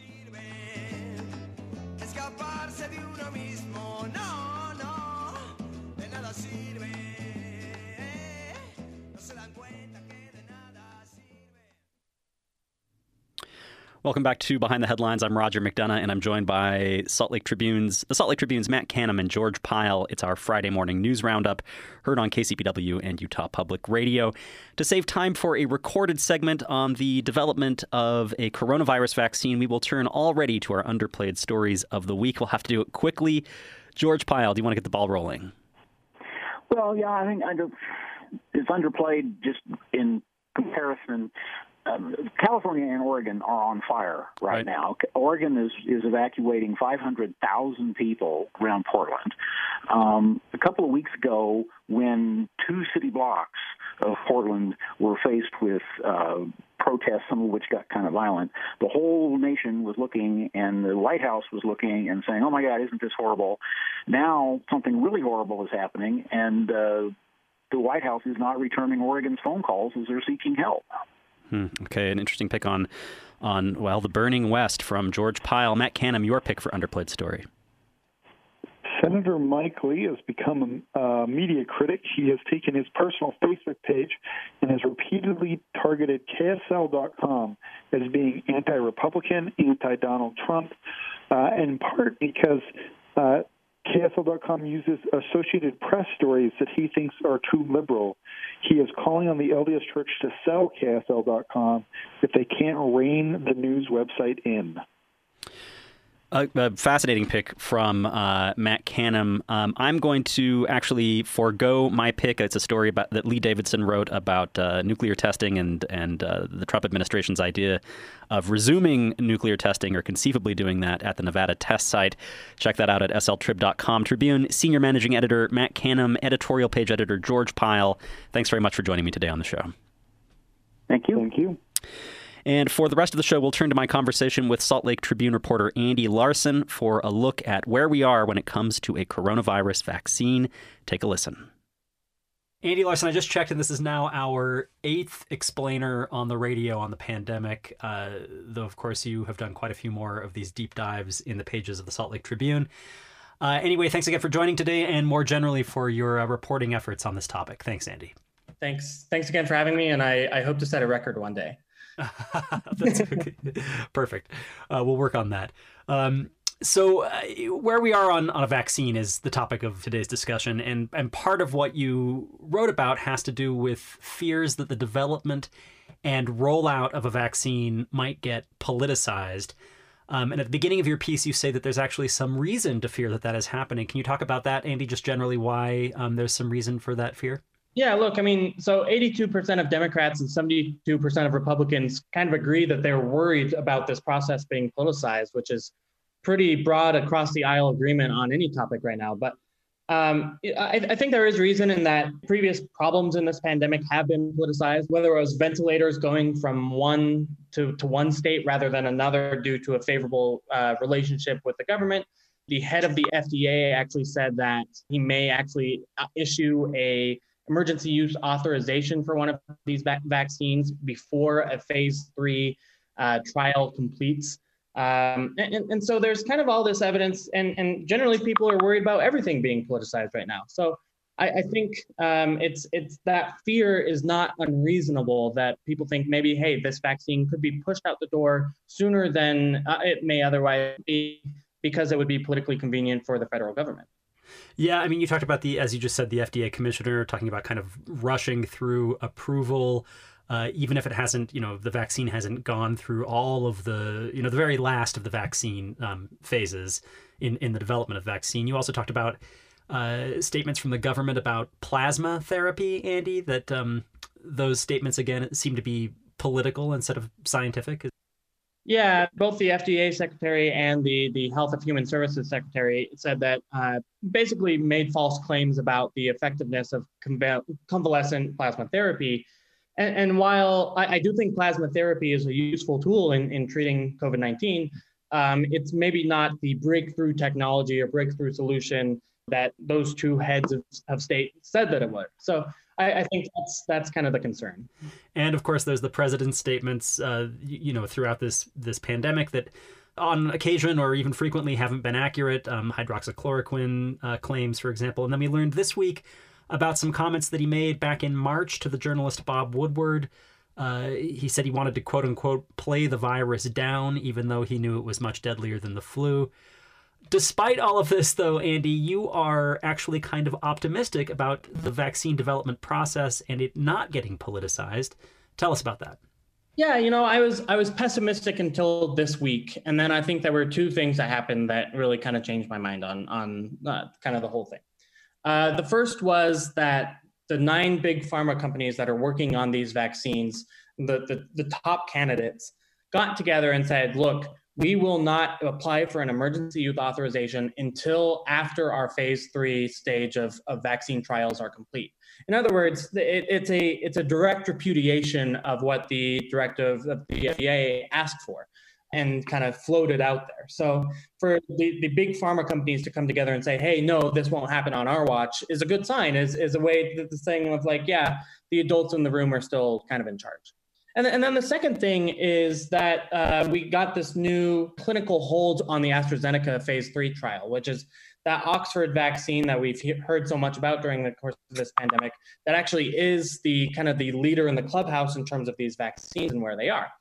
Welcome back to Behind the Headlines. I'm Roger McDonough, and I'm joined by Salt Lake Tribune's, the Salt Lake Tribune's Matt Canham and George Pyle. It's our Friday morning news roundup, heard on K C P W and Utah Public Radio. To save time for a recorded segment on the development of a coronavirus vaccine, we will turn already to our underplayed stories of the week. We'll have to do it quickly. George Pyle, do you want to get the ball rolling? Well, yeah, I think under, it's underplayed just in comparison. Um, California and Oregon are on fire right, right. now. Oregon is, is evacuating five hundred thousand people around Portland. Um, a couple of weeks ago, when two city blocks of Portland were faced with uh, protests, some of which got kind of violent, the whole nation was looking, and the White House was looking and saying, oh, my God, isn't this horrible? Now something really horrible is happening, and uh, the White House is not returning Oregon's phone calls as they're seeking help. Hmm. Okay, an interesting pick on, on well, the burning West from George Pyle. Matt Canham, your pick for underplayed story. Senator Mike Lee has become a media critic. He has taken his personal Facebook page and has repeatedly targeted K S L dot com as being anti-Republican, anti-Donald Trump, uh, in part because uh, K S L dot com uses Associated Press stories that he thinks are too liberal. He is calling on the L D S Church to sell K S L dot com if they can't rein the news website in. A, a fascinating pick from uh, Matt Canham. Um, I'm going to actually forego my pick. It's a story about that Lee Davidson wrote about uh, nuclear testing and and uh, the Trump administration's idea of resuming nuclear testing or conceivably doing that at the Nevada test site. Check that out at S L trib dot com. Tribune senior managing editor Matt Canham, editorial page editor George Pyle. Thanks very much for joining me today on the show. Thank you. Thank you. And for the rest of the show, we'll turn to my conversation with Salt Lake Tribune reporter Andy Larson for a look at where we are when it comes to a coronavirus vaccine. Take a listen. Andy Larson, I just checked, and this is now our eighth explainer on the radio on the pandemic, uh, though, of course, you have done quite a few more of these deep dives in the pages of the Salt Lake Tribune. Uh, anyway, thanks again for joining today, and more generally for your uh, reporting efforts on this topic. Thanks, Andy. Thanks. Thanks again for having me, and I, I hope to set a record one day. That's okay. Perfect. Uh, we'll work on that. Um, so uh, where we are on, on a vaccine is the topic of today's discussion. And, and part of what you wrote about has to do with fears that the development and rollout of a vaccine might get politicized. Um, and at the beginning of your piece, you say that there's actually some reason to fear that that is happening. Can you talk about that, Andy, just generally why um, there's some reason for that fear? Yeah, look, I mean, so eighty-two percent of Democrats and seventy-two percent of Republicans kind of agree that they're worried about this process being politicized, which is pretty broad across the aisle agreement on any topic right now. But um, I, I think there is reason in that previous problems in this pandemic have been politicized, whether it was ventilators going from one to, to one state rather than another due to a favorable uh, relationship with the government. The head of the F D A actually said that he may actually issue a emergency use authorization for one of these va- vaccines before a phase three uh, trial completes. Um, and, and so there's kind of all this evidence, and, and generally people are worried about everything being politicized right now. So I, I think um, it's it's that fear is not unreasonable, that people think maybe, hey, this vaccine could be pushed out the door sooner than uh, it may otherwise be, because it would be politically convenient for the federal government. Yeah, I mean, you talked about the, as you just said, the F D A commissioner talking about kind of rushing through approval, uh, even if it hasn't, you know, the vaccine hasn't gone through all of the, you know, the very last of the vaccine um, phases in, in the development of vaccine. You also talked about uh, statements from the government about plasma therapy, Andy, that um, those statements, again, seem to be political instead of scientific. Yeah, both the F D A secretary and the, the Health and Human Services secretary said that uh, basically made false claims about the effectiveness of convalescent plasma therapy. And, and while I, I do think plasma therapy is a useful tool in, in treating COVID nineteen, um, it's maybe not the breakthrough technology or breakthrough solution that those two heads of, of state said that it would. So I, I think that's that's kind of the concern. And of course, there's the president's statements, uh, you know, throughout this this pandemic that on occasion or even frequently haven't been accurate. Um, hydroxychloroquine uh, claims, for example. And then we learned this week about some comments that he made back in March to the journalist Bob Woodward. Uh, he said he wanted to, quote unquote, play the virus down, even though he knew it was much deadlier than the flu. Despite all of this, though, Andy, you are actually kind of optimistic about the vaccine development process and it not getting politicized. Tell us about that. Yeah, you know, I was I was pessimistic until this week, and then I think there were two things that happened that really kind of changed my mind on on uh, kind of the whole thing. Uh, the first was that the nine big pharma companies that are working on these vaccines, the the, the top candidates, got together and said, "Look, we will not apply for an emergency use authorization until after our phase three stage of, of vaccine trials are complete." In other words, it, it's a it's a direct repudiation of what the directive of the F D A asked for and kind of floated out there. So for the, the big pharma companies to come together and say, hey, no, this won't happen on our watch is a good sign, is, is a way that the thing of like, yeah, the adults in the room are still kind of in charge. And, and then the second thing is that uh, we got this new clinical hold on the AstraZeneca phase three trial, which is that Oxford vaccine that we've he- heard so much about during the course of this pandemic, that actually is the kind of the leader in the clubhouse in terms of these vaccines and where they are.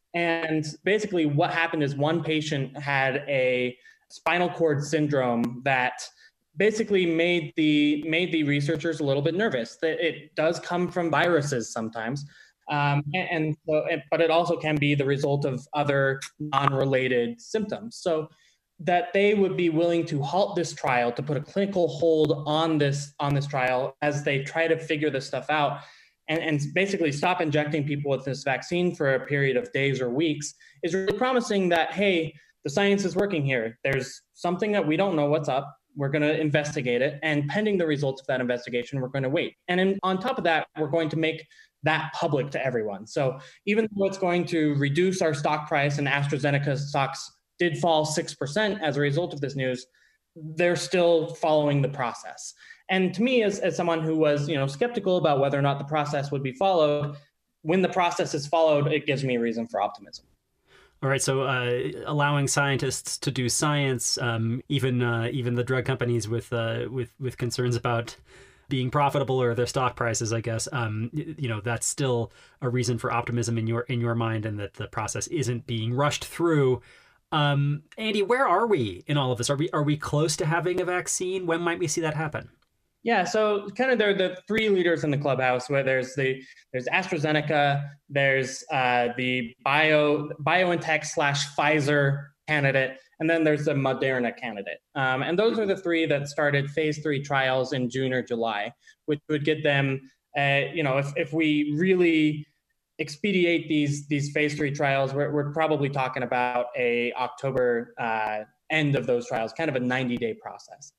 And basically what happened is one patient had a spinal cord syndrome that basically made the made the researchers a little bit nervous. That it does come from viruses sometimes, um, and, and so, but it also can be the result of other non-related symptoms. So that they would be willing to halt this trial, to put a clinical hold on this on this trial as they try to figure this stuff out, and, and basically stop injecting people with this vaccine for a period of days or weeks, is really promising that, hey, the science is working here. There's something that we don't know what's up. We're going to investigate it. And pending the results of that investigation, we're going to wait. And then on top of that, we're going to make that public to everyone. So even though it's going to reduce our stock price, and AstraZeneca stocks did fall six percent as a result of this news, they're still following the process. And to me, as, as someone who was, you know, skeptical about whether or not the process would be followed, when the process is followed, it gives me a reason for optimism. All right, so uh, allowing scientists to do science, um, even uh, even the drug companies with uh, with with concerns about being profitable or their stock prices, I guess, um, you know, that's still a reason for optimism in your in your mind, and that the process isn't being rushed through. Um, Andy, where are we in all of this? Are we are we close to having a vaccine? When might we see that happen? Yeah, so kind of there are the three leaders in the clubhouse, where there's the there's AstraZeneca, there's uh, the Bio BioNTech slash Pfizer candidate, and then there's the Moderna candidate. Um, and those are the three that started phase three trials in June or July, which would get them, uh, you know, if if we really expedite these these phase three trials, we're we're probably talking about a October uh, end of those trials, kind of a ninety day process.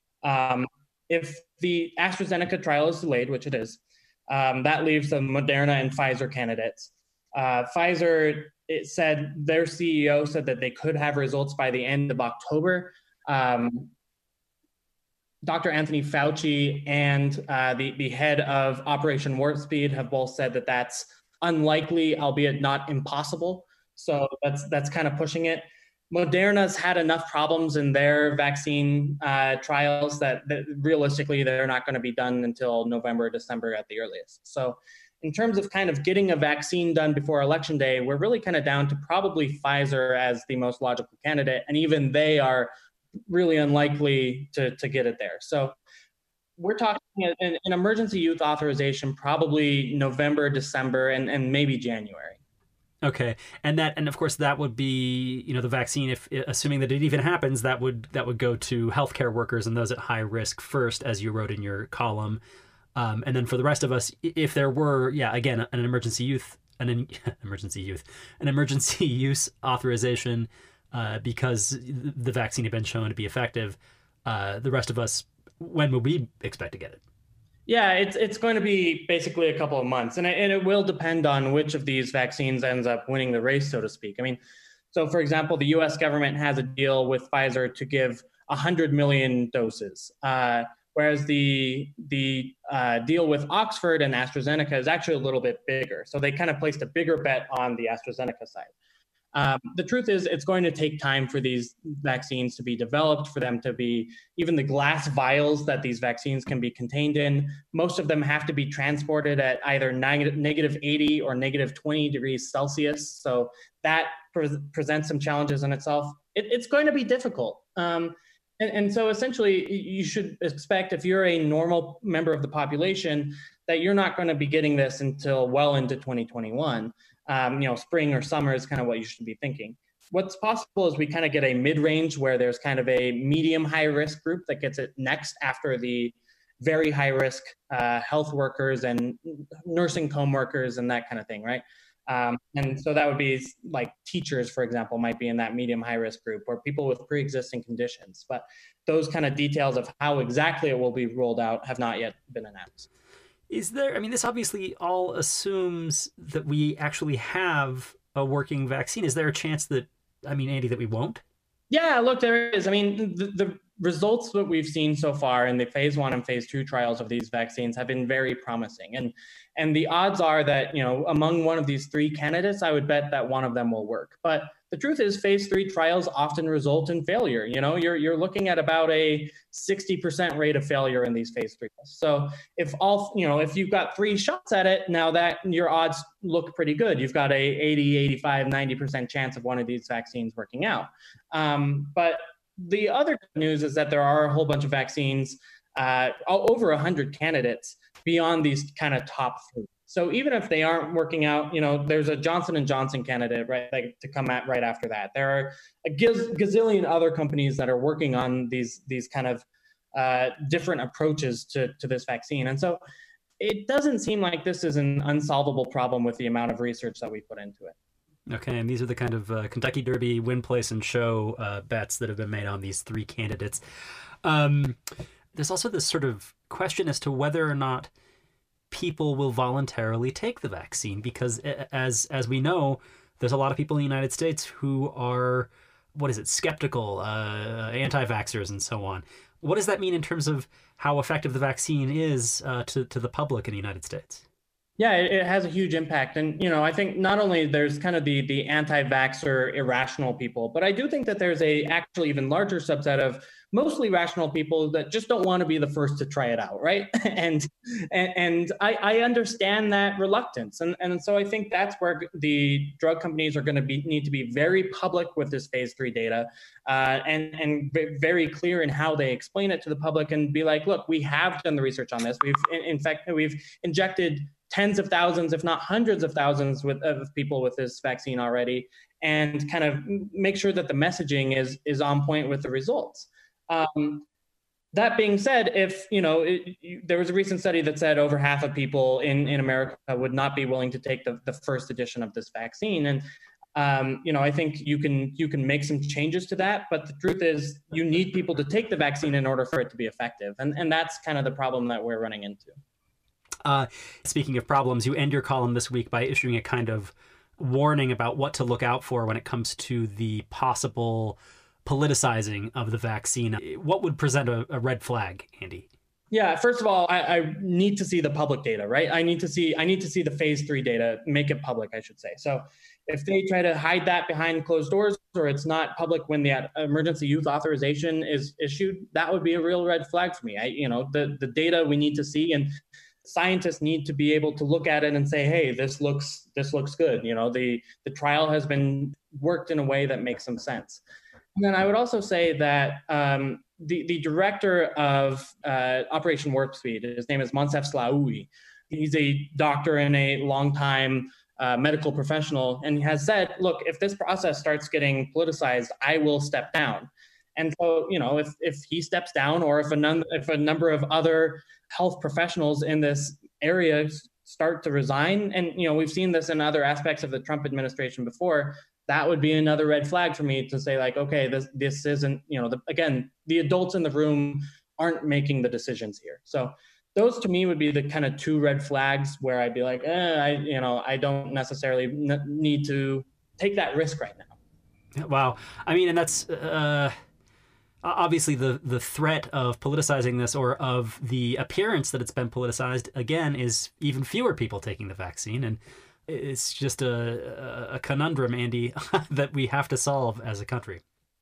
Um, If the AstraZeneca trial is delayed, which it is, um, that leaves the Moderna and Pfizer candidates. Uh, Pfizer, it said, their C E O said that they could have results by the end of October. Um, Doctor Anthony Fauci and uh, the, the head of Operation Warp Speed have both said that that's unlikely, albeit not impossible. So that's that's kind of pushing it. Moderna's had enough problems in their vaccine uh, trials that, that realistically they're not going to be done until November, December at the earliest. So in terms of kind of getting a vaccine done before Election Day, we're really kind of down to probably Pfizer as the most logical candidate. And even they are really unlikely to, to get it there. So we're talking an, an emergency use authorization, probably November, December, and, and maybe January. Okay, and that, and of course, that would be, you know, the vaccine. If assuming that it even happens, that would that would go to healthcare workers and those at high risk first, as you wrote in your column, um, and then for the rest of us, if there were, yeah, again, an emergency youth, an in, emergency youth, an emergency use authorization, uh, because the vaccine had been shown to be effective. Uh, the rest of us, when would we expect to get it? Yeah, it's it's going to be basically a couple of months, and it, and it will depend on which of these vaccines ends up winning the race, so to speak. I mean, so for example, the U S government has a deal with Pfizer to give one hundred million doses, uh, whereas the the uh, deal with Oxford and AstraZeneca is actually a little bit bigger. So they kind of placed a bigger bet on the AstraZeneca side. Um, the truth is, it's going to take time for these vaccines to be developed, for them to be, even the glass vials that these vaccines can be contained in, most of them have to be transported at either negative eighty or negative twenty degrees Celsius. So that pre- presents some challenges in itself. It, it's going to be difficult. Um, and, and so essentially, you should expect, if you're a normal member of the population, that you're not going to be getting this until well into twenty twenty-one. Um, you know, spring or summer is kind of what you should be thinking. What's possible is we kind of get a mid-range where there's kind of a medium high risk group that gets it next after the very high risk uh, health workers and nursing home workers and that kind of thing, right? Um, and so that would be like teachers, for example, might be in that medium high risk group, or people with pre-existing conditions. But those kind of details of how exactly it will be rolled out have not yet been announced. Is there, I mean, this obviously all assumes that we actually have a working vaccine. Is there a chance that, I mean, Andy, that we won't? Yeah, look, there is. I mean, the, the results that we've seen so far in the phase one and phase two trials of these vaccines have been very promising. And and the odds are that, you know, among one of these three candidates, I would bet that one of them will work. But the truth is, phase three trials often result in failure. You know, you're you're looking at about a sixty percent rate of failure in these phase three trials. So if all, you know, if you've got three shots at it, now that your odds look pretty good. You've got a eighty, eighty-five, ninety percent chance of one of these vaccines working out. Um, but the other good news is that there are a whole bunch of vaccines, uh, over one hundred candidates beyond these kind of top three. So even if they aren't working out, you know, there's a Johnson and Johnson candidate, right, like, to come at right after that. There are a giz- gazillion other companies that are working on these these kind of uh, different approaches to, to this vaccine. And so it doesn't seem like this is an unsolvable problem with the amount of research that we put into it. Okay, and these are the kind of uh, Kentucky Derby win, place, and show uh, bets that have been made on these three candidates. Um, there's also this sort of question as to whether or not people will voluntarily take the vaccine, because as as we know, there's a lot of people in the United States who are, what is it, skeptical, uh, anti-vaxxers and so on. What does that mean in terms of how effective the vaccine is uh, to, to the public in the United States? Yeah, it, it has a huge impact. And, you know, I think not only there's kind of the the anti-vaxxer irrational people, but I do think that there's a actually even larger subset of mostly rational people that just don't want to be the first to try it out, right? and and, and I, I understand that reluctance. And, and so I think that's where the drug companies are going to be need to be very public with this phase three data, uh, and, and very clear in how they explain it to the public, and be like, look, we have done the research on this. We've, in, in fact, we've injected tens of thousands, if not hundreds of thousands with, of people with this vaccine already, and kind of make sure that the messaging is is on point with the results. Um, that being said, if, you know, it, you, there was a recent study that said over half of people in, in America would not be willing to take the, the first edition of this vaccine. And, um, you know, I think you can you can make some changes to that. But the truth is, you need people to take the vaccine in order for it to be effective. And, and that's kind of the problem that we're running into. Uh, speaking of problems, you end your column this week by issuing a kind of warning about what to look out for when it comes to the possible politicizing of the vaccine. What would present a, a red flag, Andy? Yeah, first of all, I, I need to see the public data, right? I need to see I need to see the phase three data, make it public, I should say. So if they try to hide that behind closed doors, or it's not public when the emergency use authorization is issued, that would be a real red flag for me. I, you know, the, the data we need to see, and scientists need to be able to look at it and say, hey, this looks this looks good. You know, the the trial has been worked in a way that makes some sense. And then I would also say that um, the, the director of uh, Operation Warp Speed, his name is Moncef Slaoui. He's a doctor and a longtime uh, medical professional, and he has said, look, if this process starts getting politicized, I will step down. And so, you know, if, if he steps down, or if a, num- if a number of other health professionals in this area start to resign, and, you know, we've seen this in other aspects of the Trump administration before, that would be another red flag for me to say, like, okay, this this isn't, you know, the, again, the adults in the room aren't making the decisions here. So those to me would be the kind of two red flags where I'd be like, eh, I, you know, I don't necessarily n- need to take that risk right now. Wow. I mean, and that's uh, obviously the, the threat of politicizing this, or of the appearance that it's been politicized, again, is even fewer people taking the vaccine. And it's just a, a conundrum, Andy, that we have to solve as a country.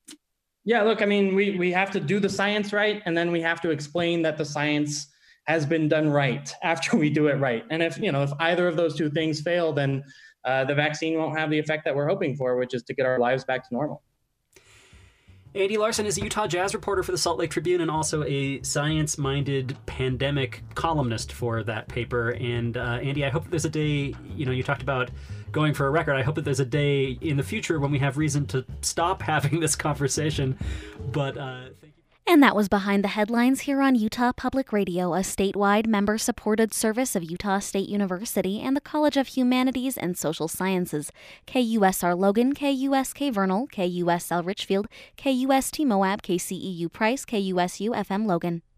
Yeah, look, I mean, we, we have to do the science right, and then we have to explain that the science has been done right after we do it right. And if, you know, if either of those two things fail, then uh, the vaccine won't have the effect that we're hoping for, which is to get our lives back to normal. Andy Larson is a Utah Jazz reporter for the Salt Lake Tribune, and also a science-minded pandemic columnist for that paper. And uh, Andy, I hope that there's a day, you know, you talked about going for a record. I hope that there's a day in the future when we have reason to stop having this conversation. But uh, thank you. And that was Behind the Headlines here on Utah Public Radio, a statewide member-supported service of Utah State University and the College of Humanities and Social Sciences. K U S R Logan, K U S K Vernal, K U S L Richfield, K U S T Moab, K C E U Price, K U S U F M Logan.